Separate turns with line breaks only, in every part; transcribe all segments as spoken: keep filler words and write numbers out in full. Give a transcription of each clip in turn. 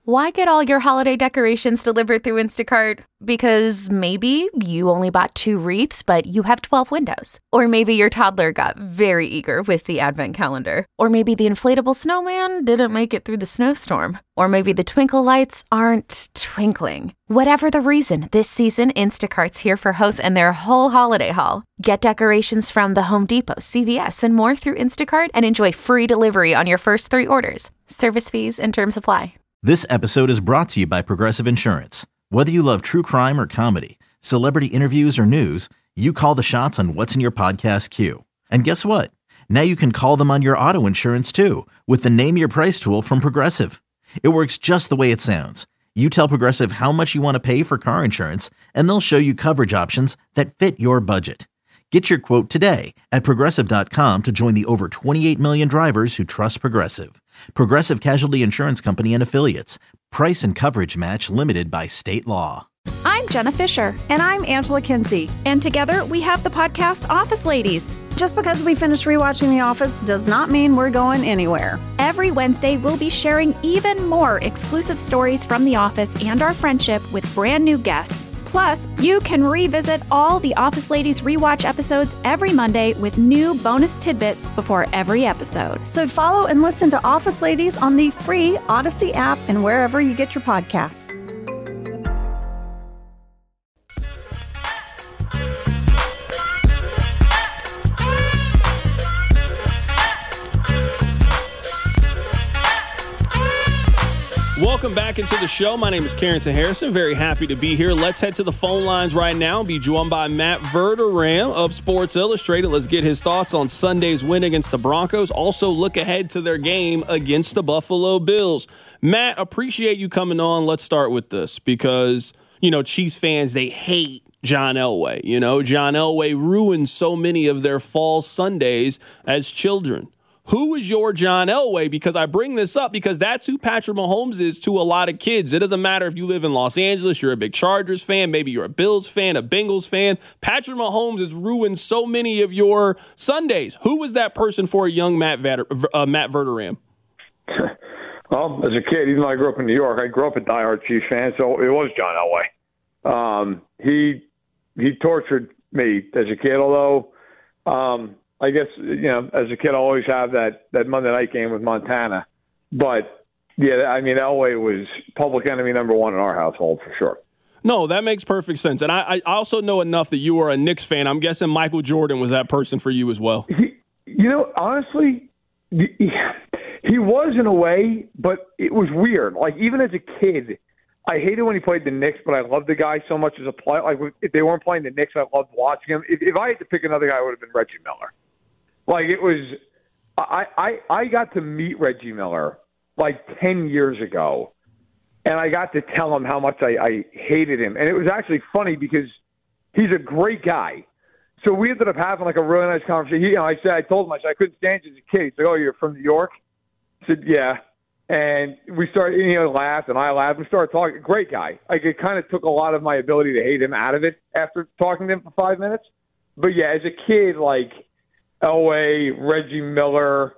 Why get all your holiday decorations delivered through Instacart? Because maybe you only bought two wreaths, but you have twelve windows. Or maybe your toddler got very eager with the advent calendar. Or maybe the inflatable snowman didn't make it through the snowstorm. Or maybe the twinkle lights aren't twinkling. Whatever the reason, this season, Instacart's here for hosts and their whole holiday haul. Get decorations from the Home Depot, C V S, and more through Instacart and enjoy free delivery on your first three orders. Service fees and terms apply.
This episode is brought to you by Progressive Insurance. Whether you love true crime or comedy, celebrity interviews or news, you call the shots on what's in your podcast queue. And guess what? Now you can call them on your auto insurance too with the Name Your Price tool from Progressive. It works just the way it sounds. You tell Progressive how much you want to pay for car insurance, and they'll show you coverage options that fit your budget. Get your quote today at Progressive dot com to join the over twenty-eight million drivers who trust Progressive. Progressive Casualty Insurance Company and Affiliates. Price and coverage match limited by state law.
I'm Jenna Fisher.
And I'm Angela Kinsey.
And together we have the podcast Office Ladies.
Just because we finished rewatching The Office does not mean we're going anywhere.
Every Wednesday, we'll be sharing even more exclusive stories from The Office and our friendship with brand new guests. Plus, you can revisit all the Office Ladies rewatch episodes every Monday with new bonus tidbits before every episode.
So follow and listen to Office Ladies on the free Odyssey app and wherever you get your podcasts.
Welcome back into the show. My name is Carrington Harrison. Very happy to be here. Let's head to the phone lines right now and be joined by Matt Verderame of Sports Illustrated. Let's get his thoughts on Sunday's win against the Broncos. Also, look ahead to their game against the Buffalo Bills. Matt, appreciate you coming on. Let's start with this because, you know, Chiefs fans, they hate John Elway. You know, John Elway ruined so many of their fall Sundays as children. Who is your John Elway? Because I bring this up because that's who Patrick Mahomes is to a lot of kids. It doesn't matter if you live in Los Angeles, you're a big Chargers fan, maybe you're a Bills fan, a Bengals fan. Patrick Mahomes has ruined so many of your Sundays. Who was that person for a young Matt Vader, uh, Matt Verderame?
Well, as a kid, even though I grew up in New York, I grew up a diehard Chiefs fan, so it was John Elway. Um, he he tortured me as a kid, although um, – I guess, you know, as a kid, I always have that, that Monday night game with Montana. But, yeah, I mean, Elway was public enemy number one in our household for sure.
No, that makes perfect sense. And I, I also know enough that you are a Knicks fan. I'm guessing Michael Jordan was that person for you as well.
He, you know, honestly, he, he was in a way, but it was weird. Like, even as a kid, I hated when he played the Knicks, but I loved the guy so much as a player. Like, if they weren't playing the Knicks, I loved watching him. If, if I had to pick another guy, it would have been Reggie Miller. Like, it was I, I, I got to meet Reggie Miller like ten years ago, and I got to tell him how much I, I hated him. And it was actually funny because he's a great guy. So we ended up having like a really nice conversation. He, you know, I said, I told him, I said, I couldn't stand you as a kid. He said, oh, you're from New York? I said, yeah. And we started, you know, laughed, and I laughed. We started talking. Great guy. Like, it kind of took a lot of my ability to hate him out of it after talking to him for five minutes. But, yeah, as a kid, like, Elway, Reggie Miller,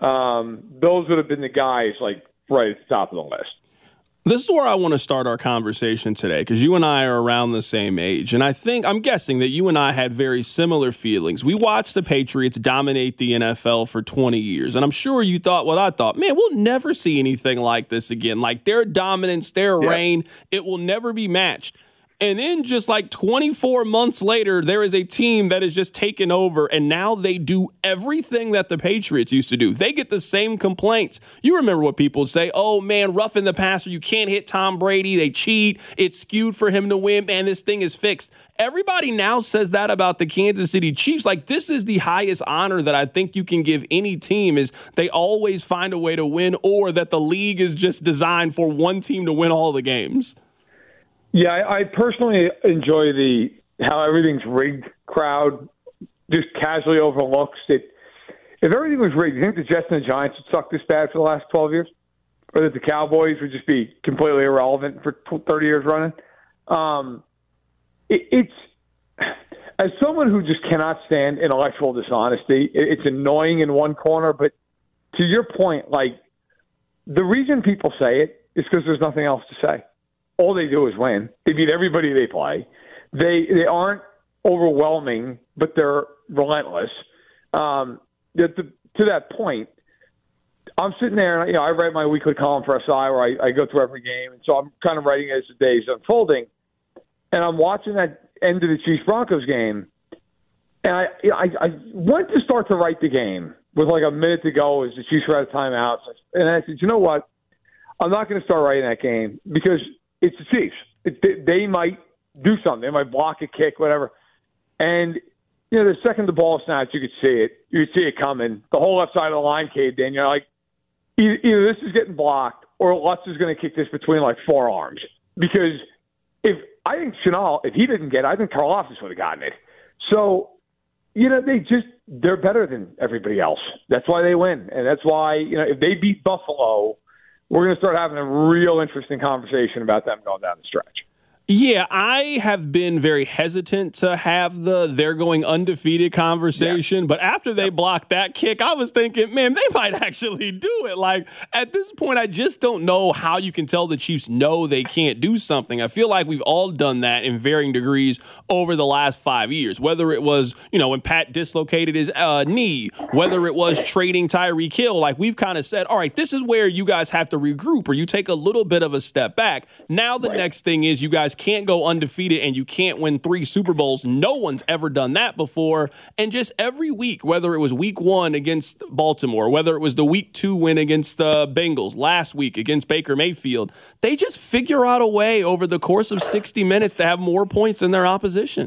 um, those would have been the guys, like, right at the top of the list.
This is where I want to start our conversation today because you and I are around the same age. And I think, I'm guessing that you and I had very similar feelings. We watched the Patriots dominate the N F L for twenty years. And I'm sure you thought what I thought. Man, we'll never see anything like this again. Like their dominance, their yeah. reign, it will never be matched. And then just like twenty-four months later, there is a team that is just taken over, and now they do everything that the Patriots used to do. They get the same complaints. You remember what people say, oh, man, roughing the passer, you can't hit Tom Brady, they cheat, it's skewed for him to win, man, this thing is fixed. Everybody now says that about the Kansas City Chiefs. Like, this is the highest honor that I think you can give any team is they always find a way to win, or that the league is just designed for one team to win all the games.
Yeah, I, I personally enjoy the how everything's rigged crowd. Just casually overlooks it. If everything was rigged, do you think the Jets and the Giants would suck this bad for the last twelve years, or that the Cowboys would just be completely irrelevant for thirty years running? Um, it, it's as someone who just cannot stand intellectual dishonesty. It, it's annoying in one corner, but to your point, like the reason people say it is because there's nothing else to say. All they do is win. They beat everybody they play. They they aren't overwhelming, but they're relentless. Um, to, to that point, I'm sitting there, and you know, I write my weekly column for S I where I, I go through every game, and so I'm kind of writing as the day's unfolding. And I'm watching that end of the Chiefs-Broncos game, and I, you know, I I went to start to write the game with like a minute to go as the Chiefs were out of timeouts. And I said, you know what? I'm not going to start writing that game because it's the Chiefs. It, they, they might do something. They might block a kick, whatever. And, you know, the second the ball snapped, you could see it. You could see it coming. The whole left side of the line caved in. You're like, either, either this is getting blocked or Lutz is going to kick this between, like, four arms. Because if I think Chenal, if he didn't get it, I think Karlaftis would have gotten it. So, you know, they just, they're better than everybody else. That's why they win. And that's why, you know, if they beat Buffalo, we're going to start having a real interesting conversation about them going down the stretch.
Yeah, I have been very hesitant to have the they're going undefeated conversation, yeah. But after they blocked that kick, I was thinking, man, they might actually do it. Like, at this point, I just don't know how you can tell the Chiefs no, they can't do something. I feel like we've all done that in varying degrees over the last five years, whether it was, you know, when Pat dislocated his uh, knee, whether it was trading Tyreek Hill. Like, we've kind of said, all right, this is where you guys have to regroup or you take a little bit of a step back. Now the right. next thing is you guys can't go undefeated and you can't win three Super Bowls. No one's ever done that before. And just every week, whether it was week one against Baltimore, whether it was the week two win against the Bengals, last week against Baker Mayfield, they just figure out a way over the course of sixty minutes to have more points than their opposition.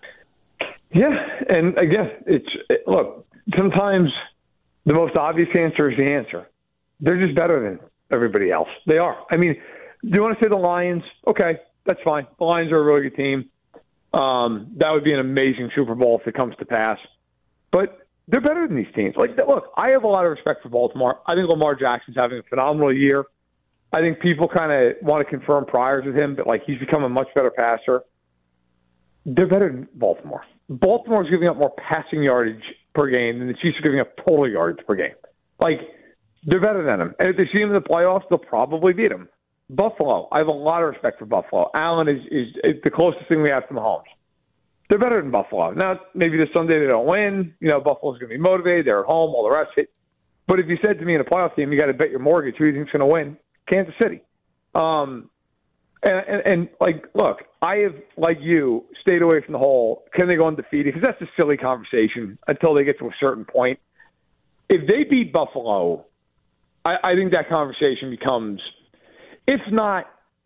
Yeah, and again, it's it, look, sometimes the most obvious answer is the answer. They're just better than everybody else. They are. I mean, do you want to say the Lions? Okay. That's fine. The Lions are a really good team. Um, that would be an amazing Super Bowl if it comes to pass. But they're better than these teams. Like, look, I have a lot of respect for Baltimore. I think Lamar Jackson's having a phenomenal year. I think people kind of want to confirm priors with him, but, like, he's become a much better passer. They're better than Baltimore. Baltimore's giving up more passing yardage per game than the Chiefs are giving up total yardage per game. Like, they're better than them. And if they see them in the playoffs, they'll probably beat them. Buffalo, I have a lot of respect for Buffalo. Allen is, is, is the closest thing we have to Mahomes. They're better than Buffalo. Now, maybe this Sunday they don't win. You know, Buffalo's going to be motivated. They're at home, all the rest of it. But if you said to me in a playoff team, you got to bet your mortgage who you think's going to win, Kansas City. Um, and, and, and, like, look, I have, like you, stayed away from the whole, can they go undefeated? Because that's a silly conversation until they get to a certain point. If they beat Buffalo, I, I think that conversation becomes – it's not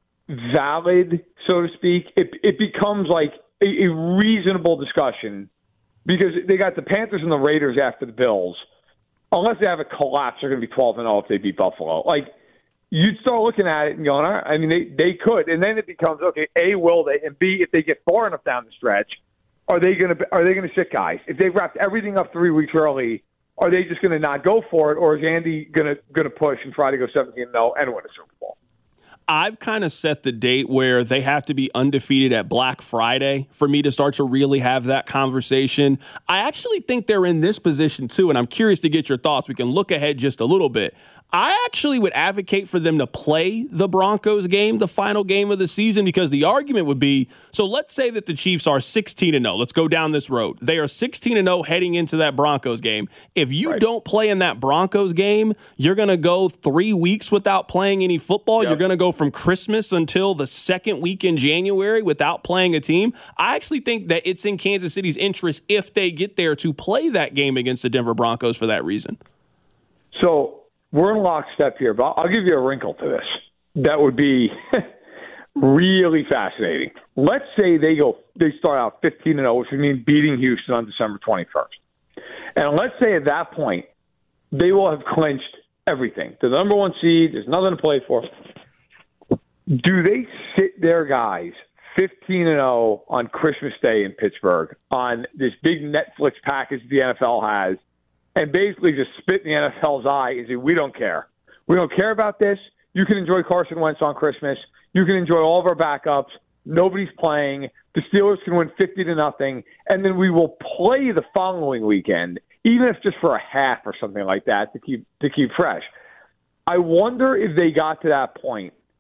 valid, so to speak. It it becomes like a, a reasonable discussion because they got the Panthers and the Raiders after the Bills. Unless they have a collapse, they're going to be twelve and oh if they beat Buffalo. Like, you'd start looking at it and going, all right, I mean, they, they could. And then it becomes, okay, A, will they? And B, if they get far enough down the stretch, are they going to are they going to sit guys? If they've wrapped everything up three weeks early, are they just going to not go for it? Or is Andy going to going to push and try to go seventeen and oh and win a Super Bowl?
I've kind of set the date where they have to be undefeated at Black Friday for me to start to really have that conversation. I actually think they're in this position too, and I'm curious to get your thoughts. We can look ahead just a little bit. I actually would advocate for them to play the Broncos game, the final game of the season, because the argument would be, so let's say that the Chiefs are sixteen and oh. Let's go down this road. They are sixteen and oh heading into that Broncos game. If you right. don't play in that Broncos game, you're going to go three weeks without playing any football. Yep. You're going to go from Christmas until the second week in January without playing a team. I actually think that it's in Kansas City's interest if they get there to play that game against the Denver Broncos for that reason.
So we're in lockstep here, but I'll give you a wrinkle to this. That would be really fascinating. Let's say they go, they start out fifteen and oh, which would mean beating Houston on December twenty-first. And let's say at that point, they will have clinched everything. The number one seed, there's nothing to play for. Do they sit their guys fifteen and oh on Christmas Day in Pittsburgh on this big Netflix package the N F L has and basically just spit in the N F L's eye and say, we don't care. We don't care about this. You can enjoy Carson Wentz on Christmas. You can enjoy all of our backups. Nobody's playing. The Steelers can win fifty to nothing. And then we will play the following weekend, even if just for a half or something like that to keep to keep fresh. I wonder if they got to that point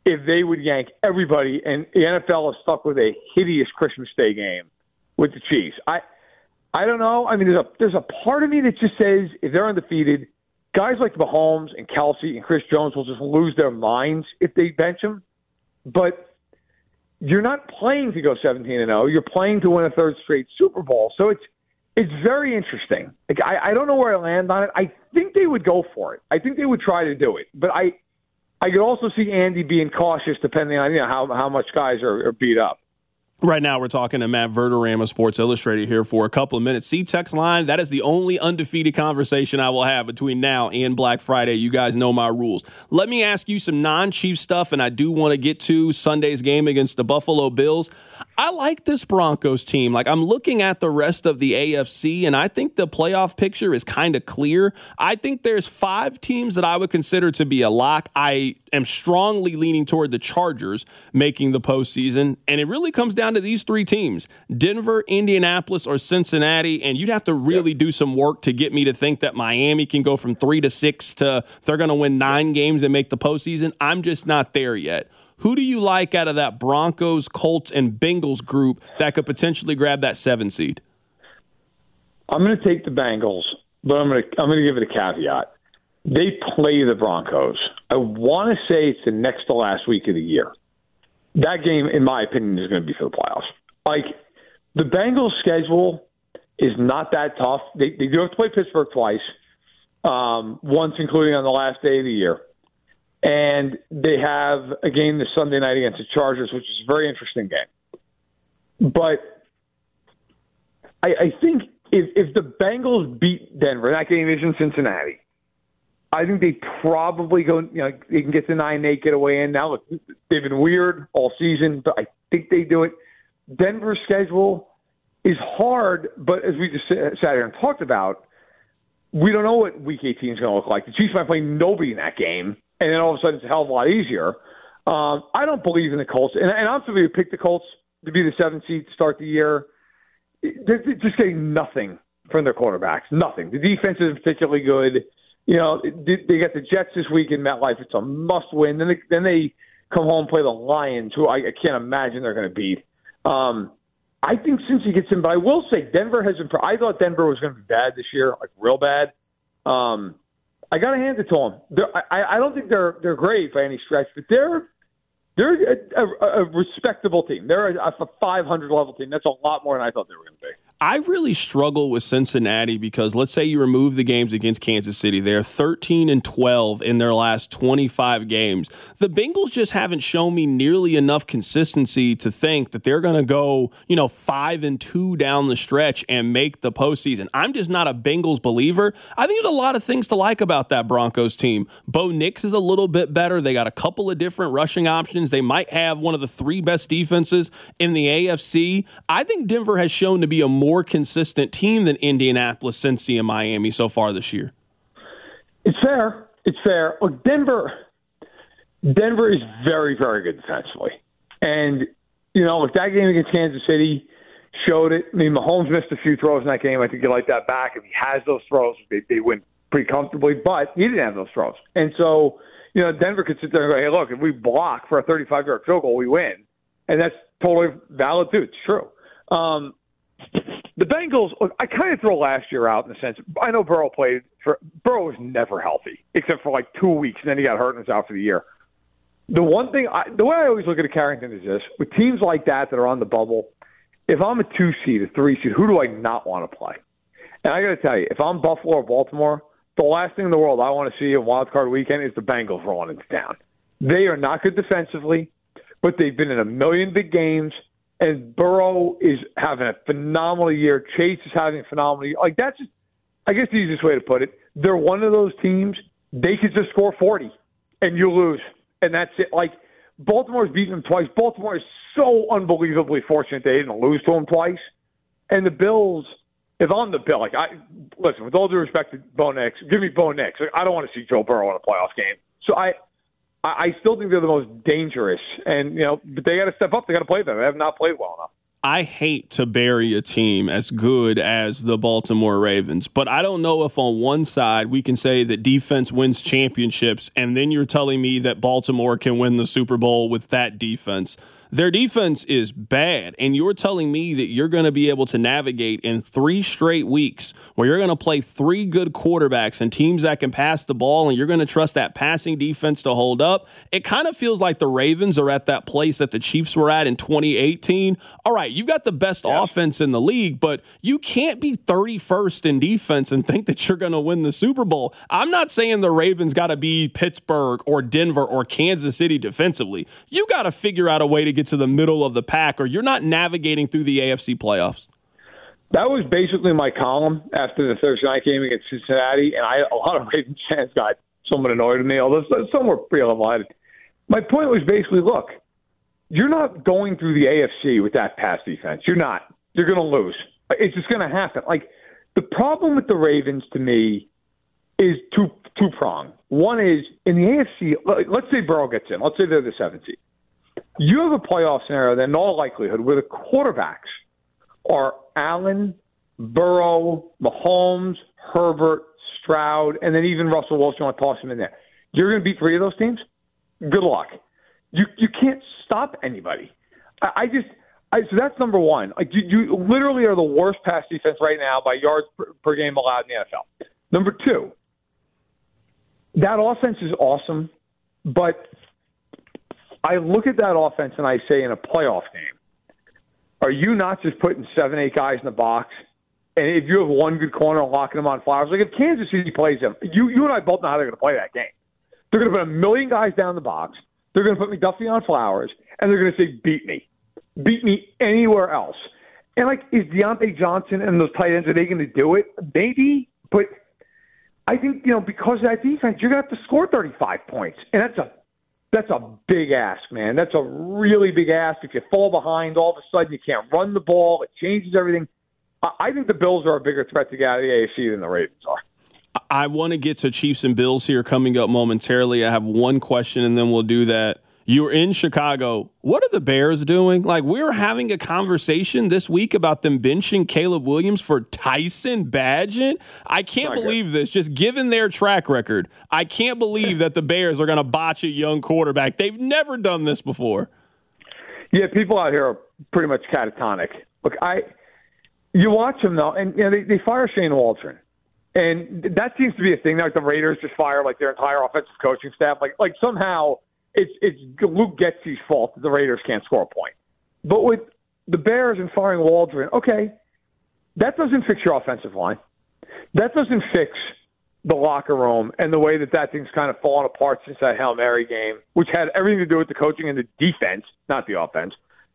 if they would yank everybody, and the N F L is stuck with a hideous Christmas Day game with the Chiefs. I I don't know. I mean, there's a there's a part of me that just says if they're undefeated, guys like Mahomes and Kelsey and Chris Jones will just lose their minds if they bench them. But you're not playing to go seventeen and oh. You're playing to win a third straight Super Bowl. So it's it's very interesting. Like, I, I don't know where I land on it. I think they would go for it. I think they would try to do it. But I I could also see Andy being cautious depending on, you know, how how much guys are, are beat up.
Right now, we're talking to Matt Verderame of Sports Illustrated here for a couple of minutes. See, text line, that is the only undefeated conversation I will have between now and Black Friday. You guys know my rules. Let me ask you some non-Chief stuff, and I do want to get to Sunday's game against the Buffalo Bills. I like this Broncos team. Like, I'm looking at the rest of the A F C, and I think the playoff picture is kind of clear. I think there's five teams that I would consider to be a lock. I am strongly leaning toward the Chargers making the postseason, and it really comes down to these three teams: Denver, Indianapolis, or Cincinnati. And you'd have to really do some work to get me to think that Miami can go from three to six to they're going to win nine games and make the postseason. I'm just not there yet. Who do you like out of that Broncos, Colts, and Bengals group that could potentially grab that seven seed?
I'm going to take the Bengals, but I'm going to I'm going to give it a caveat. They play the Broncos. I want to say it's the next to last week of the year. That game, in my opinion, is going to be for the playoffs. Like, the Bengals' schedule is not that tough. They, they do have to play Pittsburgh twice, um, once including on the last day of the year. And they have a game this Sunday night against the Chargers, which is a very interesting game. But I, I think if, if the Bengals beat Denver, that game is in Cincinnati, I think they probably go, you know, they can get the nine eight, get away in. Now, look, they've been weird all season, but I think they do it. Denver's schedule is hard, but as we just sat here and talked about, we don't know what Week eighteen is going to look like. The Chiefs might play nobody in that game, and then all of a sudden it's a hell of a lot easier. Um, I don't believe in the Colts, and, and I'm somebody who picked the Colts to be the seventh seed to start the year. They're just getting nothing from their quarterbacks, nothing. The defense isn't particularly good. You know, they get the Jets this week in MetLife. It's a must-win. Then they, then they come home and play the Lions, who I, I can't imagine they're going to beat. Um, I think Cincy gets in, but I will say Denver has been – I thought Denver was going to be bad this year, like real bad. Um, I got to hand it to them. They're, I, I don't think they're they're great by any stretch, but they're they're a, a, a respectable team. They're a, a five hundred level team. That's a lot more than I thought they were going to be.
I really struggle with Cincinnati because let's say you remove the games against Kansas City. They're thirteen and twelve in their last twenty-five games. The Bengals just haven't shown me nearly enough consistency to think that they're going to go, you know, five and two down the stretch and make the postseason. I'm just not a Bengals believer. I think there's a lot of things to like about that Broncos team. Bo Nix is a little bit better. They got a couple of different rushing options. They might have one of the three best defenses in the A F C. I think Denver has shown to be a more more consistent team than Indianapolis, Cincy, and Miami so far this year.
It's fair. It's fair. Look, Denver, Denver is very, very good defensively. And, you know, look, that game against Kansas City showed it. I mean, Mahomes missed a few throws in that game. I think you like that back. If he has those throws, they, they win pretty comfortably. But he didn't have those throws. And so, you know, Denver could sit there and go, hey, look, if we block for a thirty-five-yard field goal, we win. And that's totally valid, too. It's true. Um, The Bengals, look, I kind of throw last year out in the sense, I know Burrow played for, Burrow was never healthy, except for like two weeks, and then he got hurt and was out for the year. The one thing, I, the way I always look at a Carrington is this, with teams like that that are on the bubble, if I'm a two seed, a three seed, who do I not want to play? And I got to tell you, if I'm Buffalo or Baltimore, the last thing in the world I want to see in Wild Card Weekend is the Bengals rolling into town. They are not good defensively, but they've been in a million big games. And Burrow is having a phenomenal year. Chase is having a phenomenal year. Like, that's just, I guess the easiest way to put it. They're one of those teams, they could just score forty, and you lose. And that's it. Like, Baltimore's beaten them twice. Baltimore is so unbelievably fortunate they didn't lose to them twice. And the Bills, if I'm the Bill, like, I listen, with all due respect to Bo Nix, give me Bo Nix. Like, I don't want to see Joe Burrow in a playoff game. So I – I still think they're the most dangerous, and you know, but they got to step up. They got to play them. They have not played well enough.
I hate to bury a team as good as the Baltimore Ravens, but I don't know if on one side we can say that defense wins championships, and then you're telling me that Baltimore can win the Super Bowl with that defense. Their defense is bad, and you're telling me that you're going to be able to navigate in three straight weeks where you're going to play three good quarterbacks and teams that can pass the ball, and you're going to trust that passing defense to hold up. It kind of feels like the Ravens are at that place that the Chiefs were at in twenty eighteen. All right, you got the best yeah. offense in the league, but you can't be thirty-first in defense and think that you're going to win the Super Bowl. I'm not saying the Ravens got to be Pittsburgh or Denver or Kansas City defensively. You got to figure out a way to get to the middle of the pack, or you're not navigating through the A F C playoffs.
That was basically my column after the Thursday night game against Cincinnati, and I a lot of Ravens fans got somewhat annoyed with me, although some were pretty level-headed. My point was basically, look, you're not going through the A F C with that pass defense. You're not. You're going to lose. It's just going to happen. Like, the problem with the Ravens, to me, is two two pronged. One is in the A F C. Let's say Burrow gets in. Let's say they're the seventh seed. You have a playoff scenario that in all likelihood where the quarterbacks are Allen, Burrow, Mahomes, Herbert, Stroud, and then even Russell Wilson. You want to toss him in there. You're going to beat three of those teams? Good luck. You you can't stop anybody. I, I just I, so that's number one. Like you, you literally are the worst pass defense right now by yards per, per game allowed in the N F L. Number two, that offense is awesome, but I look at that offense and I say, in a playoff game, are you not just putting seven, eight guys in the box? And if you have one good corner, locking them on Flowers, like if Kansas City plays them, you you and I both know how they're going to play that game. They're going to put a million guys down the box. They're going to put McDuffie on Flowers, and they're going to say, beat me. Beat me anywhere else. And, like, is Deontay Johnson and those tight ends, are they going to do it? Maybe, but I think, you know, because of that defense, you're going to have to score thirty-five points. And that's a That's a big ask, man. That's a really big ask. If you fall behind, all of a sudden you can't run the ball. It changes everything. I think the Bills are a bigger threat to get out of the A F C than the Ravens are.
I want to get to Chiefs and Bills here coming up momentarily. I have one question, and then we'll do that. You're in Chicago. What are the Bears doing? Like, we were having a conversation this week about them benching Caleb Williams for Tyson Bagent. I can't believe this. Just given their track record, I can't believe that the Bears are going to botch a young quarterback. They've never done this before.
Yeah, people out here are pretty much catatonic. Look, I you watch them, though, and you know, they, they fire Shane Waldron. And that seems to be a thing. Like the Raiders just fire like their entire offensive coaching staff. Like, like somehow – It's it's Luke Getsy's fault that the Raiders can't score a point. But with the Bears and firing Waldron, okay, that doesn't fix your offensive line. That doesn't fix the locker room and the way that that thing's kind of fallen apart since that Hail Mary game, which had everything to do with the coaching and the defense, not the offense.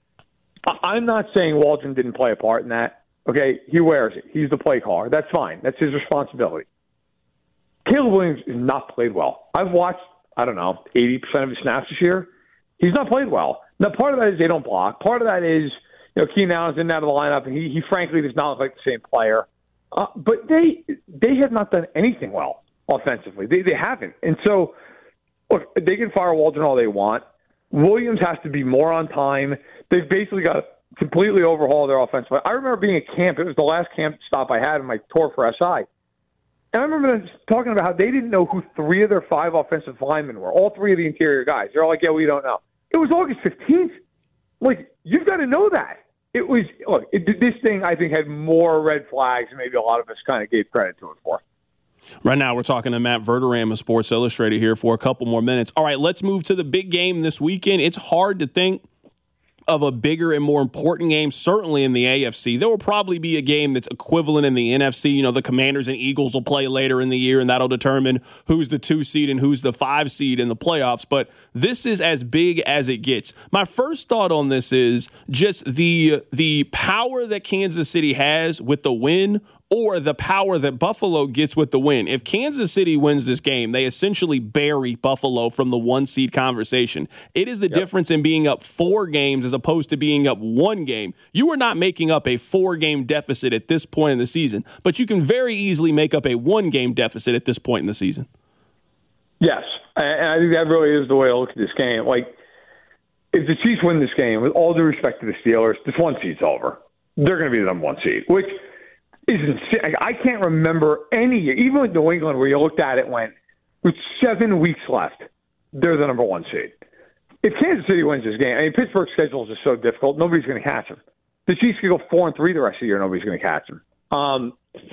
I'm not saying Waldron didn't play a part in that. Okay, he wears it. He's the play caller. That's fine. That's his responsibility. Caleb Williams has not played well. I've watched I don't know, eighty percent of his snaps this year. He's not played well. Now, part of that is they don't block. Part of that is, you know, Keenan Allen's in and out of the lineup, and he, he frankly does not look like the same player. Uh, but they they have not done anything well offensively. They they haven't. And so, look, they can fire Waldron all they want. Williams has to be more on time. They've basically got to completely overhaul their offense. I remember being at camp. It was the last camp stop I had in my tour for S I. And I remember them talking about how they didn't know who three of their five offensive linemen were, all three of the interior guys. They're all like, yeah, we don't know. It was August fifteenth. Like, you've got to know that. It was, look, it, this thing, I think, had more red flags than maybe a lot of us kind of gave credit to it for.
Right now, we're talking to Matt Verderame of Sports Illustrated here for a couple more minutes. All right, let's move to the big game this weekend. It's hard to think of a bigger and more important game, certainly in the A F C. There will probably be a game that's equivalent in the N F C. You know, the Commanders and Eagles will play later in the year, and that'll determine who's the two seed and who's the five seed in the playoffs. But this is as big as it gets. My first thought on this is just the the power that Kansas City has with the win, or the power that Buffalo gets with the win. If Kansas City wins this game, they essentially bury Buffalo from the one-seed conversation. It is the yep. difference in being up four games as opposed to being up one game. You are not making up a four-game deficit at this point in the season, but you can very easily make up a one-game deficit at this point in the season.
Yes, and I think that really is the way to look at this game. Like, if the Chiefs win this game, with all due respect to the Steelers, this one seed's over. They're going to be the number one seed, which is insane. I can't remember any year, even with New England, where you looked at it and went, with seven weeks left, they're the number one seed. If Kansas City wins this game, I mean, Pittsburgh's schedule is just so difficult, nobody's going to catch them. The Chiefs could go four and three the rest of the year, nobody's going to catch them. Um,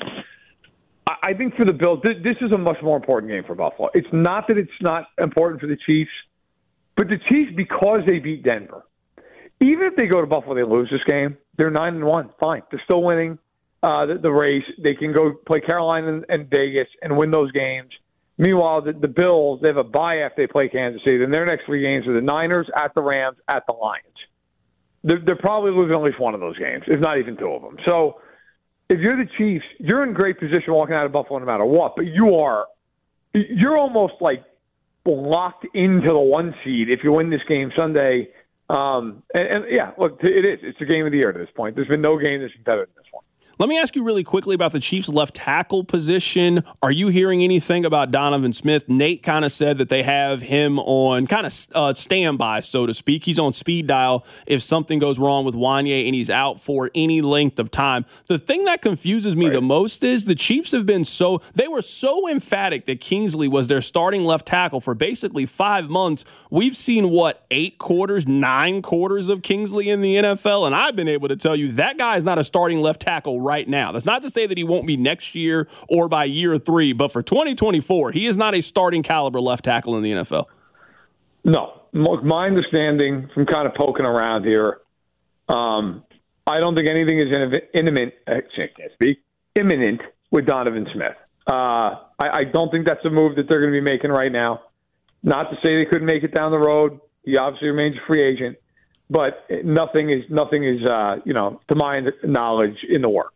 I, I think for the Bills, this, this is a much more important game for Buffalo. It's not that it's not important for the Chiefs, but the Chiefs, because they beat Denver, even if they go to Buffalo, they lose this game, they're nine and one. Fine, they're still winning uh, the, the race. They can go play Carolina and, and Vegas and win those games. Meanwhile, the, the Bills, they have a bye after they play Kansas City. Then their next three games are the Niners, at the Rams, at the Lions. They're, they're probably losing at least one of those games, if not even two of them. So if you're the Chiefs, you're in great position walking out of Buffalo no matter what. But you are, you're almost like locked into the one seed if you win this game Sunday. Um, and, and yeah, look, it is. It's the game of the year at this point. There's been no game that's better than this one.
Let me ask you really quickly about the Chiefs' left tackle position. Are you hearing anything about Donovan Smith? Nate kind of said that they have him on kind of uh, standby, so to speak. He's on speed dial if something goes wrong with Wanye and he's out for any length of time. The thing that confuses me right. the most is the Chiefs have been so – they were so emphatic that Kingsley was their starting left tackle for basically five months. We've seen, what, eight quarters, nine quarters of Kingsley in the N F L, and I've been able to tell you that guy is not a starting left tackle right now. That's not to say that he won't be next year or by year three, but for twenty twenty-four, he is not a starting caliber left tackle in the N F L.
No. My understanding from kind of poking around here, um, I don't think anything is imminent, I can't speak, imminent with Donovan Smith. Uh, I, I don't think that's a move that they're going to be making right now. Not to say they couldn't make it down the road. He obviously remains a free agent, but nothing is, nothing is uh, you know, to my knowledge, in the works.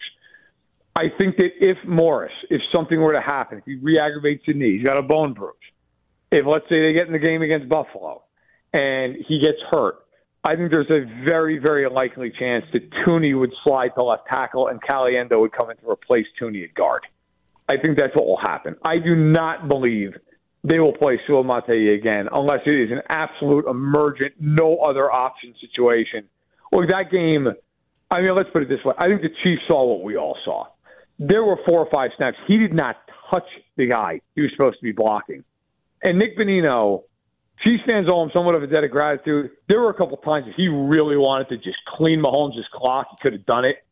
I think that if Morris, if something were to happen, if he re-aggravates the knee, he's got a bone bruise. If, let's say, they get in the game against Buffalo and he gets hurt, I think there's a very, very likely chance that Tooney would slide to left tackle and Caliendo would come in to replace Tooney at guard. I think that's what will happen. I do not believe they will play Suamataia again unless it is an absolute emergent, no other option situation. Look, that game, I mean, let's put it this way. I think the Chiefs saw what we all saw. There were four or five snaps. He did not touch the guy he was supposed to be blocking. And Nick Bonino, Chiefs fans owe him somewhat of a debt of gratitude. There were a couple times that he really wanted to just clean Mahomes' clock. He could have done it.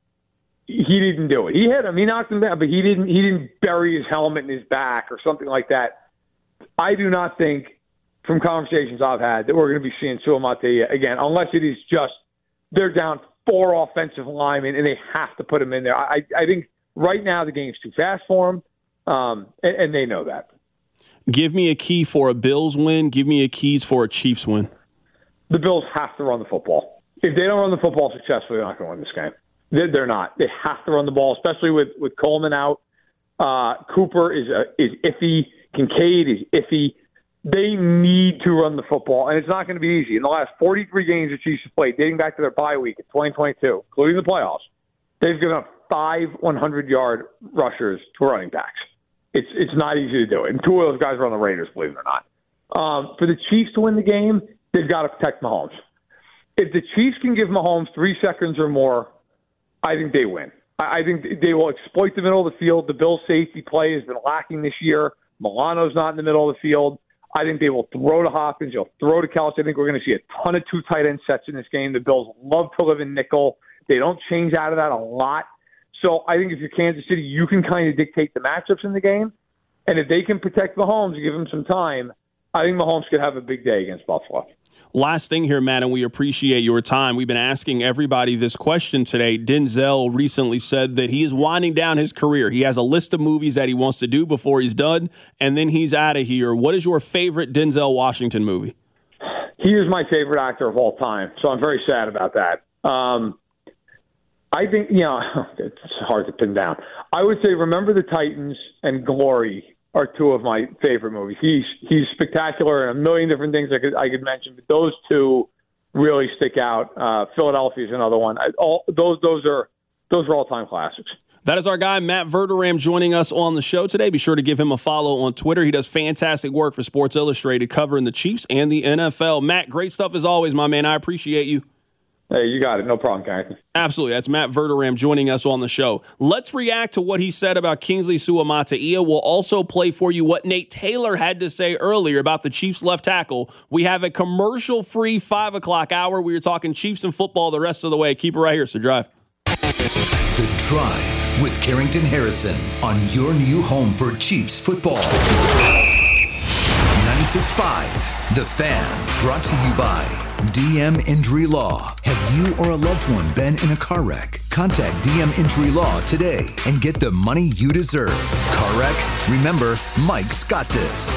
He didn't do it. He hit him. He knocked him down, but he didn't. He didn't bury his helmet in his back or something like that. I do not think, from conversations I've had, that we're going to be seeing Suamataia again, unless it is just they're down four offensive linemen and they have to put him in there. I, I think. Right now, the game's too fast for them, um, and, and they know that.
Give me a key for a Bills win. Give me a keys for a Chiefs win.
The Bills have to run the football. If they don't run the football successfully, they're not going to win this game. They're, they're not. They have to run the ball, especially with, with Coleman out. Uh, Cooper is uh, is iffy. Kincaid is iffy. They need to run the football, and it's not going to be easy. In the last forty-three games the Chiefs have played, dating back to their bye week in twenty twenty-two, including the playoffs, they've given up five hundred-yard rushers to running backs. It's it's not easy to do it. And two of those guys are on the Raiders, believe it or not. Um, for the Chiefs to win the game, they've got to protect Mahomes. If the Chiefs can give Mahomes three seconds or more, I think they win. I, I think they will exploit the middle of the field. The Bills' safety play has been lacking this year. Milano's not in the middle of the field. I think they will throw to Hopkins. They'll throw to Kelce. I think we're going to see a ton of two tight end sets in this game. The Bills love to live in nickel. They don't change out of that a lot. So I think if you're Kansas City, you can kind of dictate the matchups in the game. And if they can protect Mahomes and give him some time, I think Mahomes could have a big day against Buffalo.
Last thing here, Matt, and we appreciate your time. We've been asking everybody this question today. Denzel recently said that he is winding down his career. He has a list of movies that he wants to do before he's done, and then he's out of here. What is your favorite Denzel Washington movie?
He is my favorite actor of all time, so I'm very sad about that. Um, I think, you know, it's hard to pin down. I would say Remember the Titans and Glory are two of my favorite movies. He's he's spectacular in a million different things I could I could mention, but those two really stick out. Uh, Philadelphia is another one. I, all those those are those are all time classics.
That is our guy, Matt Verderame, joining us on the show today. Be sure to give him a follow on Twitter. He does fantastic work for Sports Illustrated, covering the Chiefs and the N F L. Matt, great stuff as always, my man. I appreciate you.
Hey, you got it. No problem, Carrington.
Absolutely. That's Matt Verderame joining us on the show. Let's react to what he said about Kingsley Suamataia. We'll also play for you what Nate Taylor had to say earlier about the Chiefs left tackle. We have a commercial-free five o'clock hour. We were talking Chiefs and football the rest of the way. Keep it right here, so drive.
The Drive with Carrington Harrison on your new home for Chiefs football. ninety-six point five, The Fan, brought to you by D M Injury Law. Have you or a loved one been in a car wreck? Contact D M Injury Law today and get the money you deserve. Car wreck? Remember, Mike's got this.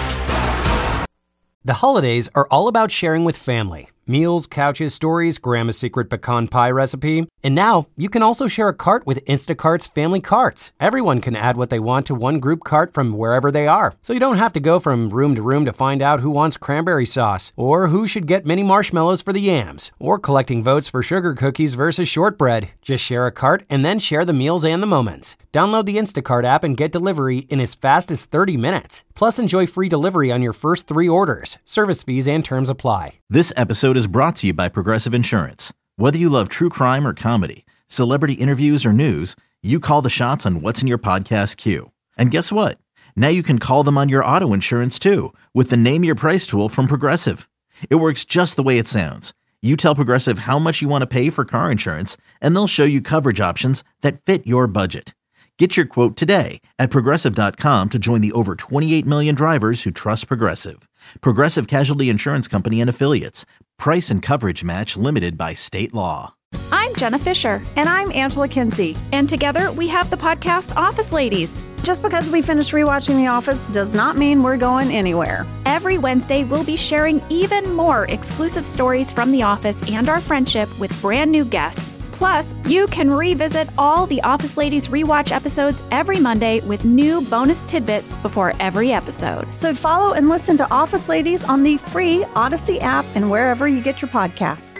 The holidays are all about sharing with family. Meals, couches, stories, Grandma's secret pecan pie recipe. And now, you can also share a cart with Instacart's Family Carts. Everyone can add what they want to one group cart from wherever they are. So you don't have to go from room to room to find out who wants cranberry sauce, or who should get mini marshmallows for the yams, or collecting votes for sugar cookies versus shortbread. Just share a cart and then share the meals and the moments. Download the Instacart app and get delivery in as fast as thirty minutes. Plus, enjoy free delivery on your first three orders. Service fees and terms apply.
This episode is brought to you by Progressive Insurance. Whether you love true crime or comedy, celebrity interviews or news, you call the shots on what's in your podcast queue. And guess what? Now you can call them on your auto insurance too with the Name Your Price tool from Progressive. It works just the way it sounds. You tell Progressive how much you want to pay for car insurance, and they'll show you coverage options that fit your budget. Get your quote today at Progressive dot com to join the over twenty-eight million drivers who trust Progressive. Progressive Casualty Insurance Company and Affiliates. Price and coverage match limited by state law.
I'm Jenna Fisher.
And I'm Angela Kinsey.
And together we have the podcast Office Ladies.
Just because we finished rewatching The Office does not mean we're going anywhere.
Every Wednesday, we'll be sharing even more exclusive stories from The Office and our friendship with brand new guests. Plus, you can revisit all the Office Ladies rewatch episodes every Monday with new bonus tidbits before every episode.
So follow and listen to Office Ladies on the free Odyssey app and wherever you get your podcasts.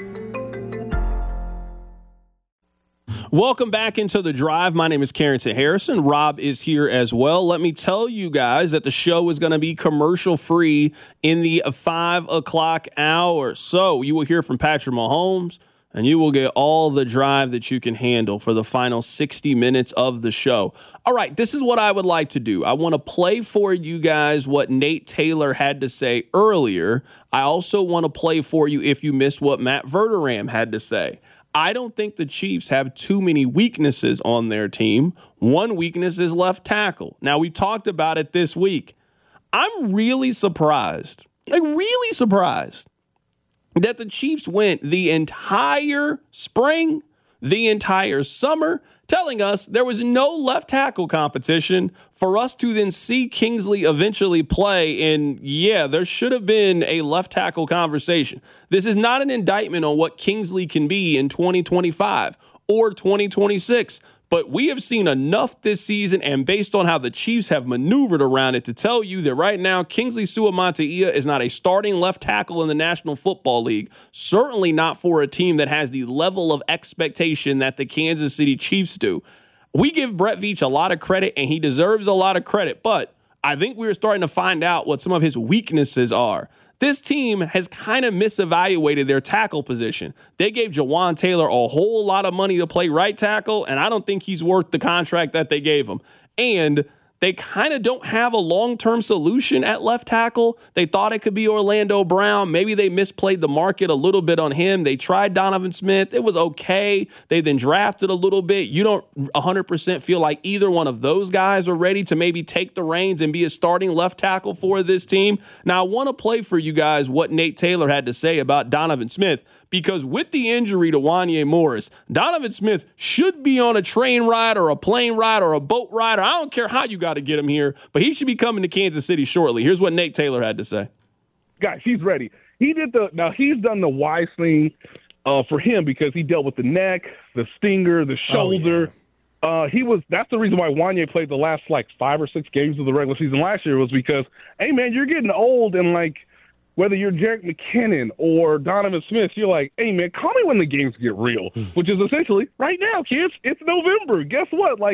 Welcome back into The Drive. My name is Carrington Harrison. Rob is here as well. Let me tell you guys that the show is going to be commercial-free in the five o'clock hour. So you will hear from Patrick Mahomes, and you will get all the drive that you can handle for the final sixty minutes of the show. All right, this is what I would like to do. I want to play for you guys what Nate Taylor had to say earlier. I also want to play for you if you missed what Matt Verderame had to say. I don't think the Chiefs have too many weaknesses on their team. One weakness is left tackle. Now, we talked about it this week. I'm really surprised, like really surprised, that the Chiefs went the entire spring, the entire summer, telling us there was no left tackle competition for us to then see Kingsley eventually play. And yeah, there should have been a left tackle conversation. This is not an indictment on what Kingsley can be in twenty twenty-five or twenty twenty-six. But we have seen enough this season, and based on how the Chiefs have maneuvered around it, to tell you that right now Kingsley Suamataia is not a starting left tackle in the National Football League. Certainly not for a team that has the level of expectation that the Kansas City Chiefs do. We give Brett Veach a lot of credit, and he deserves a lot of credit, but I think we're starting to find out what some of his weaknesses are. This team has kind of misevaluated their tackle position. They gave Jawan Taylor a whole lot of money to play right tackle, and I don't think he's worth the contract that they gave him. And they kind of don't have a long-term solution at left tackle. They thought it could be Orlando Brown. Maybe they misplayed the market a little bit on him. They tried Donovan Smith. It was okay. They then drafted a little bit. You don't one hundred percent feel like either one of those guys are ready to maybe take the reins and be a starting left tackle for this team. Now, I want to play for you guys what Nate Taylor had to say about Donovan Smith, because with the injury to Wanya Morris, Donovan Smith should be on a train ride or a plane ride or a boat ride, or I don't care how you got to get him here, but he should be coming to Kansas City shortly. Here's what Nate Taylor had to say.
Guys, he's ready. He did the now he's done the wise thing uh, for him, because he dealt with the neck, the stinger, the shoulder. Oh, yeah. uh, he was that's the reason why Wanya played the last like five or six games of the regular season last year, was because, hey man, you're getting old, and like whether you're Jerick McKinnon or Donovan Smith, you're like, hey man, call me when the games get real, which is essentially right now, kids. It's November. Guess what? Like,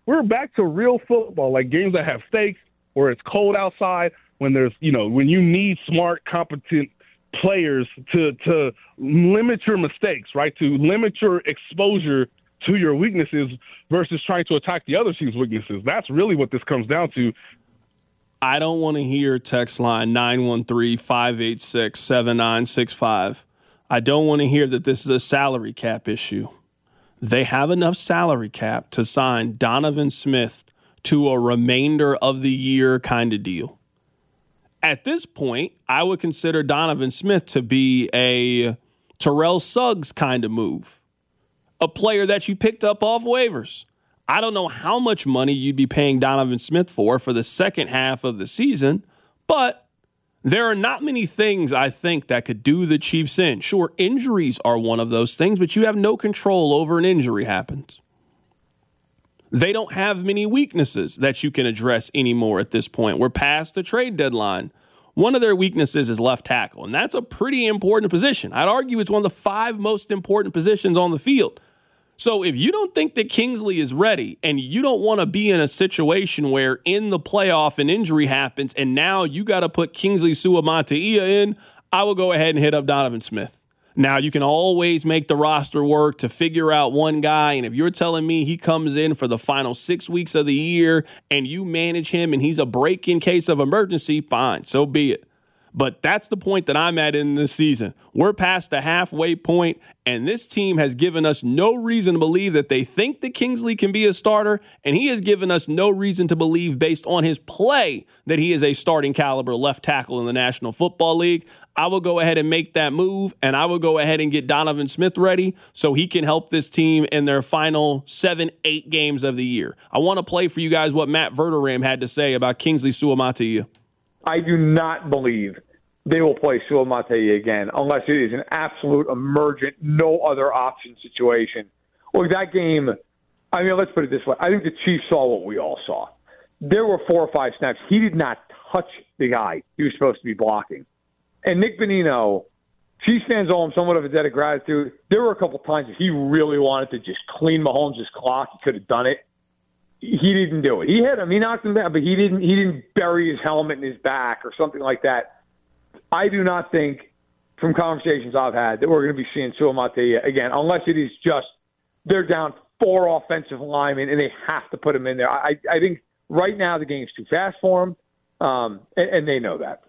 we're back to real football, like games that have stakes, where it's cold outside, when there's, you know, when you need smart, competent players to to limit your mistakes, right? To limit your exposure to your weaknesses versus trying to attack the other team's weaknesses. That's really what this comes down to.
I don't want to hear text line nine one three, five eight six, seven nine six five. I don't want to hear that this is a salary cap issue. They have enough salary cap to sign Donovan Smith to a remainder of the year kind of deal. At this point, I would consider Donovan Smith to be a Terrell Suggs kind of move, a player that you picked up off waivers. I don't know how much money you'd be paying Donovan Smith for for the second half of the season, but there are not many things I think that could do the Chiefs in. Sure, injuries are one of those things, but you have no control over an injury happens. They don't have many weaknesses that you can address anymore at this point. We're past the trade deadline. One of their weaknesses is left tackle, and that's a pretty important position. I'd argue it's one of the five most important positions on the field. So if you don't think that Kingsley is ready and you don't want to be in a situation where in the playoff an injury happens and now you got to put Kingsley Suamataia in, I will go ahead and hit up Donovan Smith. Now, you can always make the roster work to figure out one guy, and if you're telling me he comes in for the final six weeks of the year and you manage him and he's a break in case of emergency, fine, so be it. But that's the point that I'm at in this season. We're past the halfway point, and this team has given us no reason to believe that they think that Kingsley can be a starter, and he has given us no reason to believe, based on his play, that he is a starting caliber left tackle in the National Football League. I will go ahead and make that move, and I will go ahead and get Donovan Smith ready so he can help this team in their final seven, eight games of the year. I want to play for you guys what Matt Verderame had to say about Kingsley Suamataia.
I do not believe they will play Suamataia again unless it is an absolute emergent, no other option situation. Look, that game, I mean, let's put it this way. I think the Chiefs saw what we all saw. There were four or five snaps. He did not touch the guy he was supposed to be blocking. And Nick Bonino, Chiefs fans owe him somewhat of a debt of gratitude. There were a couple times that he really wanted to just clean Mahomes' clock. He could have done it. He didn't do it. He hit him. He knocked him down, but he didn't. He didn't bury his helmet in his back or something like that. I do not think, from conversations I've had, that we're going to be seeing Suamataia again, unless it is just they're down four offensive linemen and they have to put him in there. I, I think right now the game's too fast for him, um, and, and they know that.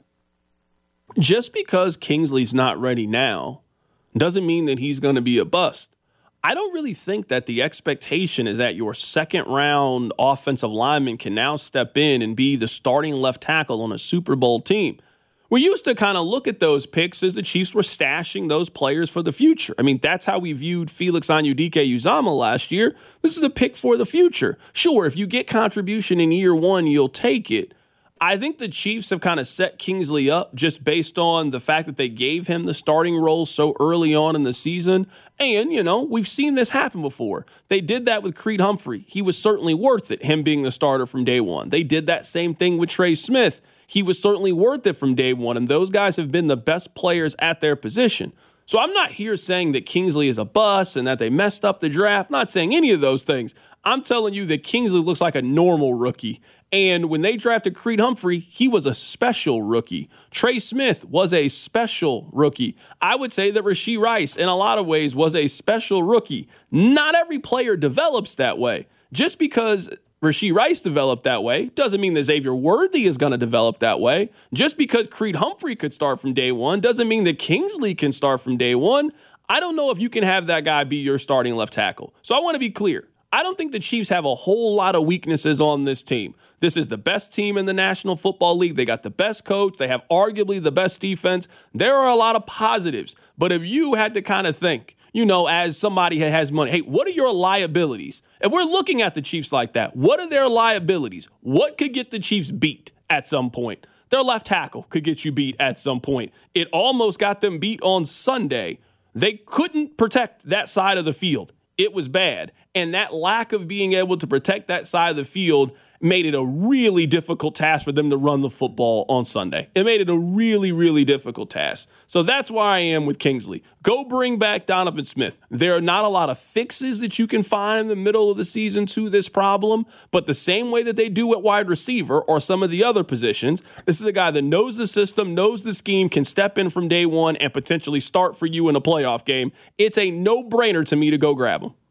Just because Kingsley's not ready now doesn't mean that he's going to be a bust. I don't really think that the expectation is that your second-round offensive lineman can now step in and be the starting left tackle on a Super Bowl team. We used to kind of look at those picks as the Chiefs were stashing those players for the future. I mean, that's how we viewed Felix Anudike-Uzomah last year. This is a pick for the future. Sure, if you get contribution in year one, you'll take it. I think the Chiefs have kind of set Kingsley up just based on the fact that they gave him the starting role so early on in the season. And, you know, we've seen this happen before. They did that with Creed Humphrey. He was certainly worth it, him being the starter from day one. They did that same thing with Trey Smith. He was certainly worth it from day one, and those guys have been the best players at their position. So I'm not here saying that Kingsley is a bust and that they messed up the draft. Not saying any of those things. I'm telling you that Kingsley looks like a normal rookie. And when they drafted Creed Humphrey, he was a special rookie. Trey Smith was a special rookie. I would say that Rashee Rice, in a lot of ways, was a special rookie. Not every player develops that way. Just because Rashee Rice developed that way doesn't mean that Xavier Worthy is going to develop that way. Just because Creed Humphrey could start from day one doesn't mean that Kingsley can start from day one. I don't know if you can have that guy be your starting left tackle. So I want to be clear. I don't think the Chiefs have a whole lot of weaknesses on this team. This is the best team in the National Football League. They got the best coach. They have arguably the best defense. There are a lot of positives. But if you had to kind of think, you know, as somebody that has money, hey, what are your liabilities? If we're looking at the Chiefs like that, what are their liabilities? What could get the Chiefs beat at some point? Their left tackle could get you beat at some point. It almost got them beat on Sunday. They couldn't protect that side of the field. It was bad. And that lack of being able to protect that side of the field made it a really difficult task for them to run the football on Sunday. It made it a really, really difficult task. So that's where I am with Kingsley. Go bring back Donovan Smith. There are not a lot of fixes that you can find in the middle of the season to this problem, but the same way that they do at wide receiver or some of the other positions, this is a guy that knows the system, knows the scheme, can step in from day one and potentially start for you in a playoff game. It's a no-brainer to me to go grab him.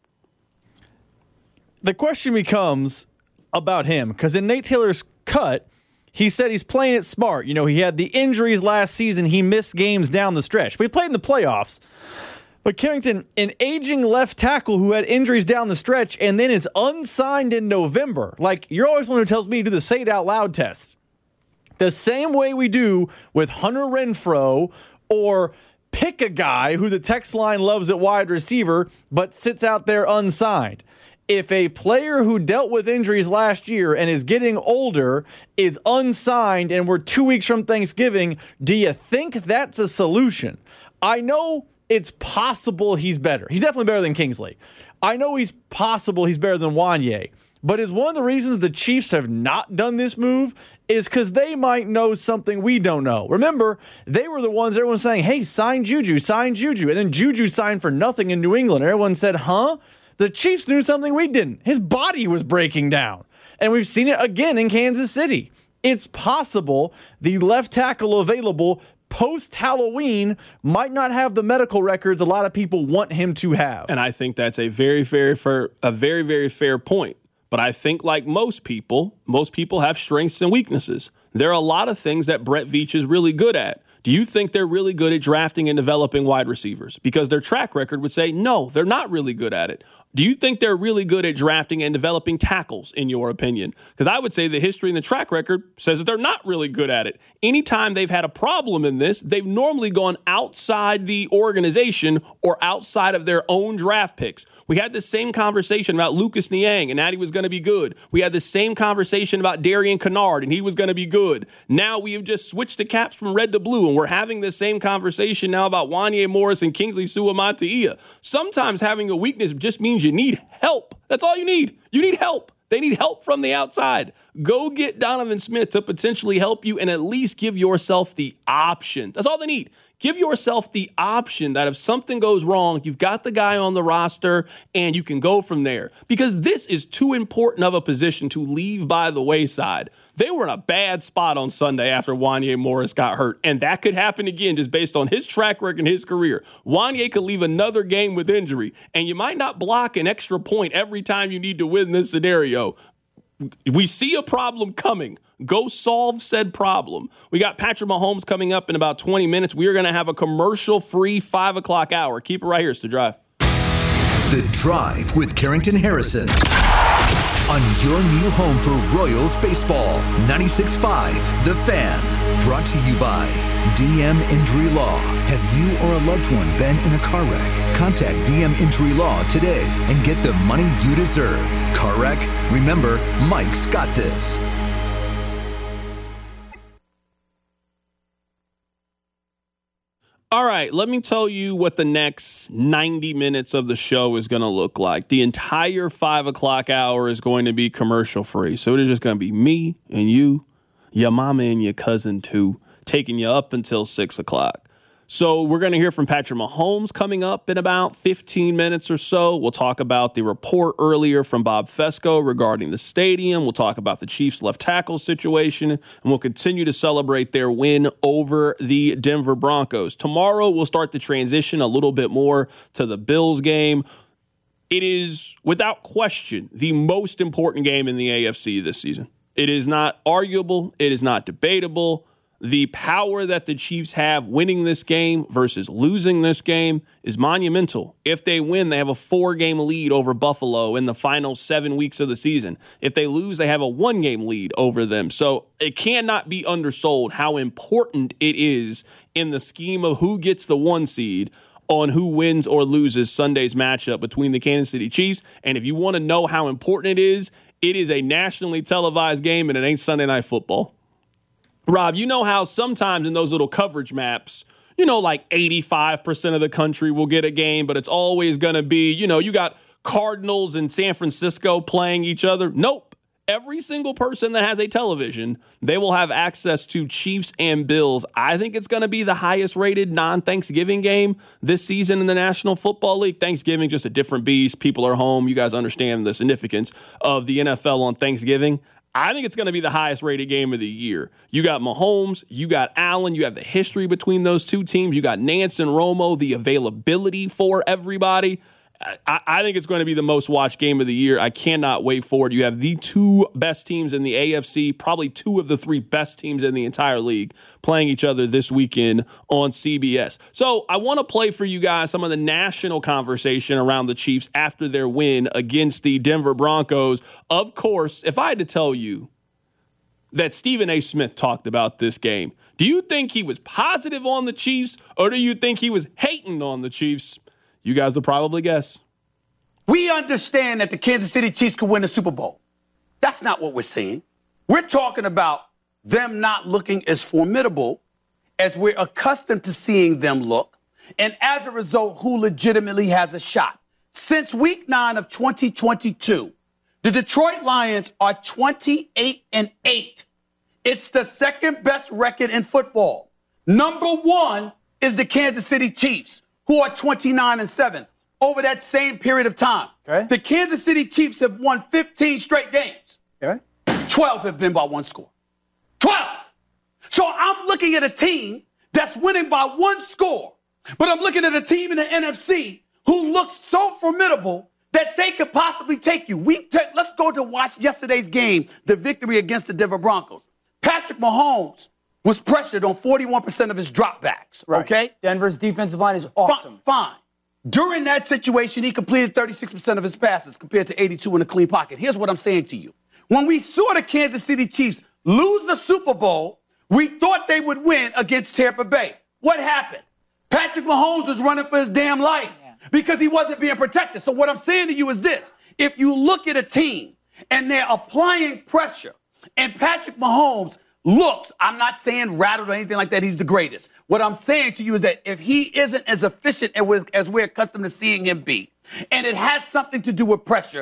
The question becomes about him, because in Nate Taylor's cut, he said he's playing it smart. You know, he had the injuries last season. He missed games down the stretch, but he played in the playoffs. But Carrington, an aging left tackle who had injuries down the stretch and then is unsigned in November. Like, you're always the one who tells me to do the say it out loud test. The same way we do with Hunter Renfrow, or pick a guy who the text line loves at wide receiver but sits out there unsigned. If a player who dealt with injuries last year and is getting older is unsigned and we're two weeks from Thanksgiving, do you think that's a solution? I know it's possible he's better. He's definitely better than Kingsley. I know he's possible he's better than Wanye. But is one of the reasons the Chiefs have not done this move is because they might know something we don't know. Remember, they were the ones, everyone's saying, hey, sign Juju, sign Juju. And then Juju signed for nothing in New England. Everyone said, huh? The Chiefs knew something we didn't. His body was breaking down. And we've seen it again in Kansas City. It's possible the left tackle available post-Halloween might not have the medical records a lot of people want him to have.
And I think that's a very, very fair, a very, very fair point. But I think like most people, most people have strengths and weaknesses. There are a lot of things that Brett Veach is really good at. Do you think they're really good at drafting and developing wide receivers? Because their track record would say, no, they're not really good at it. Do you think they're really good at drafting and developing tackles, in your opinion? Because I would say the history and the track record says that they're not really good at it. Anytime they've had a problem in this, they've normally gone outside the organization or outside of their own draft picks. We had the same conversation about Lucas Niang and that he was going to be good. We had the same conversation about Darian Kennard and he was going to be good. Now we have just switched the caps from red to blue, and we're having the same conversation now about Wanye Morris and Kingsley Suamataia. Sometimes having a weakness just means you need help. That's all you need. You need help. They need help from the outside. Go get Donovan Smith to potentially help you and at least give yourself the option. That's all they need. Give yourself the option that if something goes wrong, you've got the guy on the roster and you can go from there. Because this is too important of a position to leave by the wayside. They were in a bad spot on Sunday after Wanye Morris got hurt. And that could happen again just based on his track record and his career. Wanye could leave another game with injury. And you might not block an extra point every time you need to win this scenario. We see a problem coming. Go solve said problem. We got Patrick Mahomes coming up in about twenty minutes. We are going to have a commercial-free five o'clock hour. Keep it right here. It's The Drive.
The Drive with Carrington Harrison on your new home for Royals baseball. ninety-six point five The Fan. Brought to you by D M Injury Law. Have you or a loved one been in a car wreck? Contact D M Injury Law today and get the money you deserve. Car wreck? Remember, Mike's got this.
All right, let me tell you what the next ninety minutes of the show is going to look like. The entire five o'clock hour is going to be commercial free. So it is just going to be me and you, your mama and your cousin too, taking you up until six o'clock. So we're going to hear from Patrick Mahomes coming up in about fifteen minutes or so. We'll talk about the report earlier from Bob Fesco regarding the stadium. We'll talk about the Chiefs left tackle situation, and we'll continue to celebrate their win over the Denver Broncos. Tomorrow, we'll start the transition a little bit more to the Bills game. It is, without question, the most important game in the A F C this season. It is not arguable. It is not debatable. The power that the Chiefs have winning this game versus losing this game is monumental. If they win, they have a four-game lead over Buffalo in the final seven weeks of the season. If they lose, they have a one-game lead over them. So it cannot be undersold how important it is in the scheme of who gets the one seed on who wins or loses Sunday's matchup between the Kansas City Chiefs. And if you want to know how important it is, it is a nationally televised game and it ain't Sunday Night Football. Rob, you know how sometimes in those little coverage maps, you know, like eighty-five percent of the country will get a game, but it's always going to be, you know, you got Cardinals and San Francisco playing each other. Nope. Every single person that has a television, they will have access to Chiefs and Bills. I think it's going to be the highest rated non-Thanksgiving game this season in the National Football League. Thanksgiving, just a different beast. People are home. You guys understand the significance of the N F L on Thanksgiving. I think it's going to be the highest rated game of the year. You got Mahomes, you got Allen, you have the history between those two teams. You got Nance and Romo, the availability for everybody. I, I think it's going to be the most watched game of the year. I cannot wait for it. You have the two best teams in the A F C, probably two of the three best teams in the entire league playing each other this weekend on C B S. So I want to play for you guys some of the national conversation around the Chiefs after their win against the Denver Broncos. Of course, if I had to tell you that Stephen A. Smith talked about this game, do you think he was positive on the Chiefs or do you think he was hating on the Chiefs? You guys will probably guess.
We understand that the Kansas City Chiefs could win the Super Bowl. That's not what we're saying. We're talking about them not looking as formidable as we're accustomed to seeing them look, and as a result, who legitimately has a shot. Since week nine of twenty twenty-two, the Detroit Lions are twenty-eight and eight. It's the second best record in football. Number one is the Kansas City Chiefs, who are twenty-nine and seven over that same period of time. Okay. The Kansas City Chiefs have won fifteen straight games. Okay. twelve have been by one score. twelve! So I'm looking at a team that's winning by one score, but I'm looking at a team in the N F C who looks so formidable that they could possibly take you. We t- Let's go to watch yesterday's game, the victory against the Denver Broncos. Patrick Mahomes was pressured on forty-one percent of his dropbacks, right. Okay?
Denver's defensive line is awesome.
F- fine. During that situation, he completed thirty-six percent of his passes compared to eighty-two in a clean pocket. Here's what I'm saying to you. When we saw the Kansas City Chiefs lose the Super Bowl, we thought they would win against Tampa Bay. What happened? Patrick Mahomes was running for his damn life yeah. because he wasn't being protected. So what I'm saying to you is this. If you look at a team and they're applying pressure and Patrick Mahomes looks, I'm not saying rattled or anything like that, he's the greatest. What I'm saying to you is that if he isn't as efficient as we're accustomed to seeing him be, and it has something to do with pressure.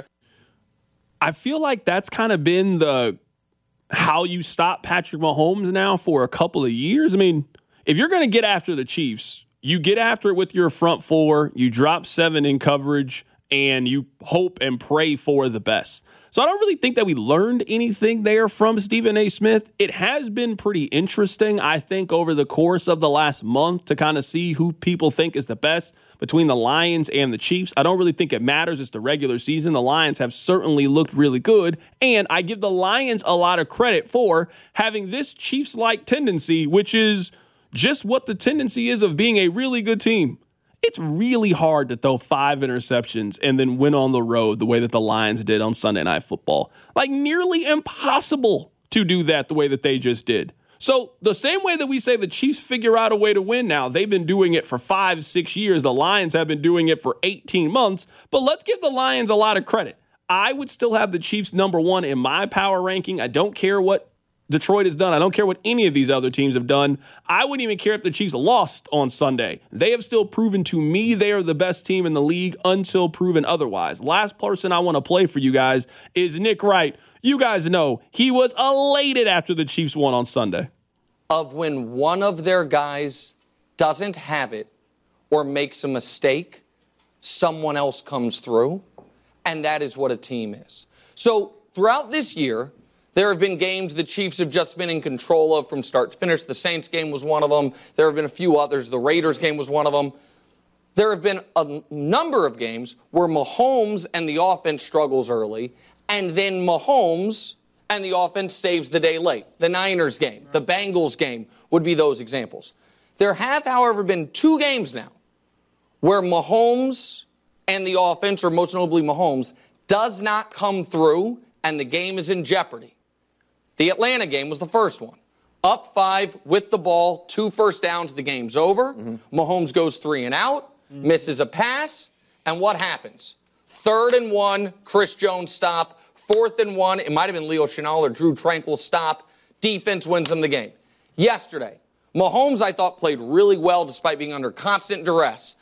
I feel like that's kind of been the how you stop Patrick Mahomes now for a couple of years. I mean, if you're going to get after the Chiefs, you get after it with your front four, you drop seven in coverage, and you hope and pray for the best. So I don't really think that we learned anything there from Stephen A. Smith. It has been pretty interesting, I think, over the course of the last month to kind of see who people think is the best between the Lions and the Chiefs. I don't really think it matters. It's the regular season. The Lions have certainly looked really good, and I give the Lions a lot of credit for having this Chiefs-like tendency, which is just what the tendency is of being a really good team. It's really hard to throw five interceptions and then win on the road the way that the Lions did on Sunday Night Football. Like, nearly impossible to do that the way that they just did. So the same way that we say the Chiefs figure out a way to win now, they've been doing it for five, six years. The Lions have been doing it for eighteen months. But let's give the Lions a lot of credit. I would still have the Chiefs number one in my power ranking. I don't care what Detroit has done. I don't care what any of these other teams have done. I wouldn't even care if the Chiefs lost on Sunday. They have still proven to me they are the best team in the league until proven otherwise. Last person I want to play for you guys is Nick Wright. You guys know he was elated after the Chiefs won on Sunday.
Of when one of their guys doesn't have it or makes a mistake, someone else comes through, and that is what a team is. So throughout this year, there have been games the Chiefs have just been in control of from start to finish. The Saints game was one of them. There have been a few others. The Raiders game was one of them. There have been a number of games where Mahomes and the offense struggles early, and then Mahomes and the offense saves the day late. The Niners game, the Bengals game would be those examples. There have, however, been two games now where Mahomes and the offense, or most notably Mahomes, does not come through and the game is in jeopardy. The Atlanta game was the first one. Up five with the ball, two first downs, the game's over. Mm-hmm. Mahomes goes three and out, mm-hmm. misses a pass, and what happens? Third and one, Chris Jones stop. Fourth and one, it might have been Leo Chenal or Drew Tranquill stop. Defense wins them the game. Yesterday, Mahomes, I thought, played really well despite being under constant duress.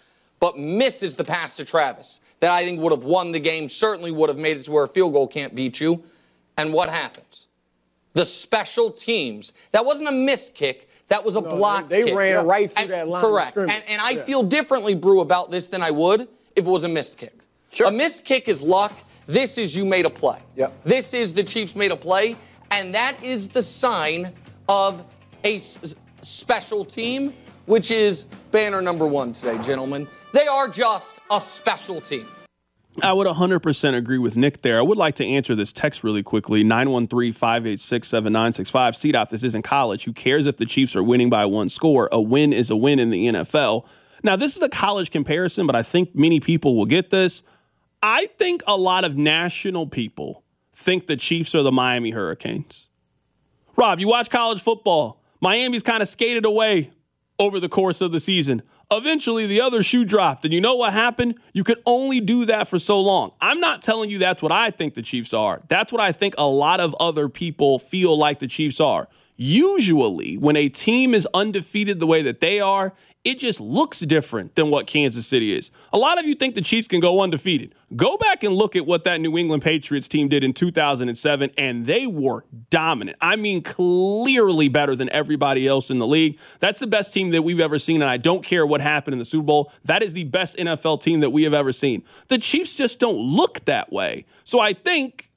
but misses the pass to Travis that I think would have won the game, certainly would have made it to where a field goal can't beat you. And what happens? The special teams. That wasn't a missed kick. That was a
no,
blocked
they, they
kick.
They ran right through
and,
that line.
Correct.
Of
and, and I
yeah.
feel differently, Brew, about this than I would if it was a missed kick.
Sure.
A missed kick is luck. This is you made a play.
Yep.
This is the Chiefs made a play, and that is the sign of a s- special team, which is banner number one today, gentlemen. They are just a special team.
I would one hundred percent agree with Nick there. I would like to answer this text really quickly. nine one three, five eight six, seven nine six five. C D O T, this isn't college. Who cares if the Chiefs are winning by one score? A win is a win in the N F L. Now, this is a college comparison, but I think many people will get this. I think a lot of national people think the Chiefs are the Miami Hurricanes. Rob, you watch college football. Miami's kind of skated away over the course of the season. Eventually, the other shoe dropped. And you know what happened? You could only do that for so long. I'm not telling you that's what I think the Chiefs are. That's what I think a lot of other people feel like the Chiefs are. Usually, when a team is undefeated the way that they are, it just looks different than what Kansas City is. A lot of you think the Chiefs can go undefeated. Go back and look at what that New England Patriots team did in two thousand seven, and they were dominant. I mean, clearly better than everybody else in the league. That's the best team that we've ever seen, and I don't care what happened in the Super Bowl. That is the best N F L team that we have ever seen. The Chiefs just don't look that way. So I think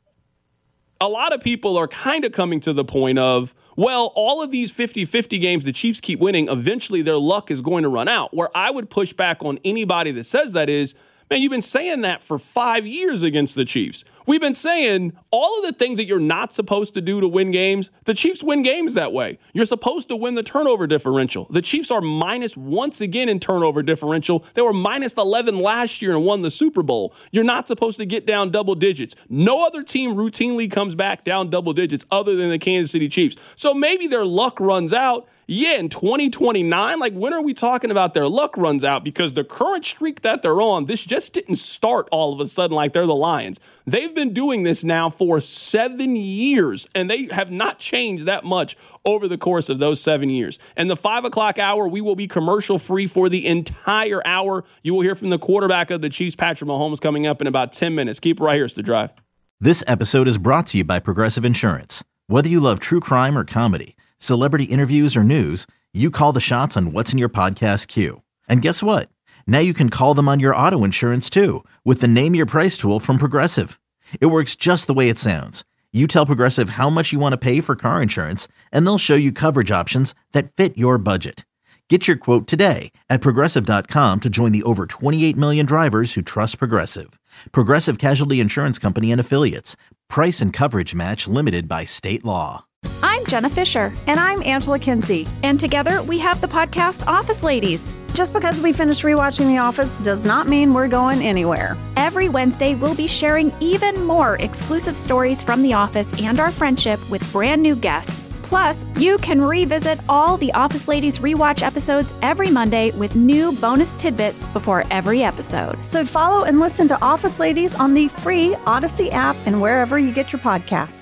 a lot of people are kind of coming to the point of, well, all of these fifty-fifty games the Chiefs keep winning, eventually their luck is going to run out. Where I would push back on anybody that says that is, man, you've been saying that for five years against the Chiefs. We've been saying all of the things that you're not supposed to do to win games, the Chiefs win games that way. You're supposed to win the turnover differential. The Chiefs are minus once again in turnover differential. They were minus eleven last year and won the Super Bowl. You're not supposed to get down double digits. No other team routinely comes back down double digits other than the Kansas City Chiefs. So maybe their luck runs out. Yeah, in twenty twenty-nine, like when are we talking about their luck runs out? Because the current streak that they're on, this just didn't start all of a sudden like they're the Lions. They've been doing this now for seven years, and they have not changed that much over the course of those seven years. And the five o'clock hour, we will be commercial free for the entire hour. You will hear from the quarterback of the Chiefs, Patrick Mahomes, coming up in about ten minutes. Keep it right here. It's The Drive.
This episode is brought to you by Progressive Insurance. Whether you love true crime or comedy, celebrity interviews or news, you call the shots on what's in your podcast queue. And guess what? Now you can call them on your auto insurance too with the Name Your Price tool from Progressive. It works just the way it sounds. You tell Progressive how much you want to pay for car insurance, and they'll show you coverage options that fit your budget. Get your quote today at Progressive dot com to join the over twenty-eight million drivers who trust Progressive. Progressive Casualty Insurance Company and Affiliates. Price and coverage match limited by state law.
I'm Jenna Fisher.
And I'm Angela Kinsey.
And together we have the podcast Office Ladies.
Just because we finished rewatching The Office does not mean we're going anywhere.
Every Wednesday, we'll be sharing even more exclusive stories from The Office and our friendship with brand new guests. Plus, you can revisit all the Office Ladies rewatch episodes every Monday with new bonus tidbits before every episode.
So follow and listen to Office Ladies on the free Odyssey app and wherever you get your podcasts.